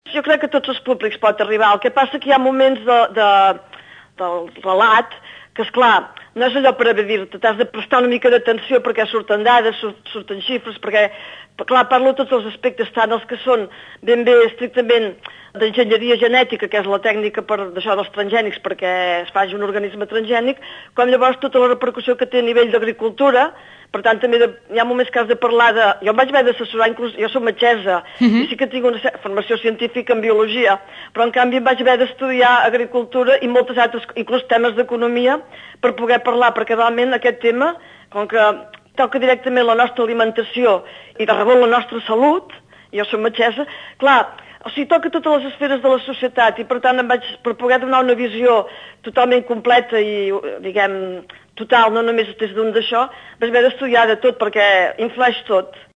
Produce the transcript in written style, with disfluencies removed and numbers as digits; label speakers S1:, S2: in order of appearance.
S1: Jo crec que tots els públics pot arribar. El que passa que hi ha moments del relat que, esclar, no és allò per a dir-te, t'has de prestar una mica d'atenció perquè surten dades, surten xifres, perquè, clar, parlo de tots els aspectes, tant els que són ben bé estrictament d'enginyeria genètica, que és la tècnica d'això dels transgènics perquè es faci un organisme transgènic, com llavors tota la repercussió que té a nivell d'agricultura. Per tant, també hi ha moments que has de parlar de... Jo em vaig haver d'assessorar, inclús jo soc metgessa, i sí que tinc una formació científica en biologia, però en canvi em vaig haver d'estudiar agricultura i moltes altres, inclús temes d'economia, per poder parlar, perquè realment aquest tema, com que toca directament la nostra alimentació i de rebut la nostra salut, jo soc metgessa, clar, o sigui, toca totes les esferes de la societat i per tant per poder donar una visió totalment completa i, diguem, total, no només des d'un d'això, vaig haver d'estudiar de tot perquè influeix tot.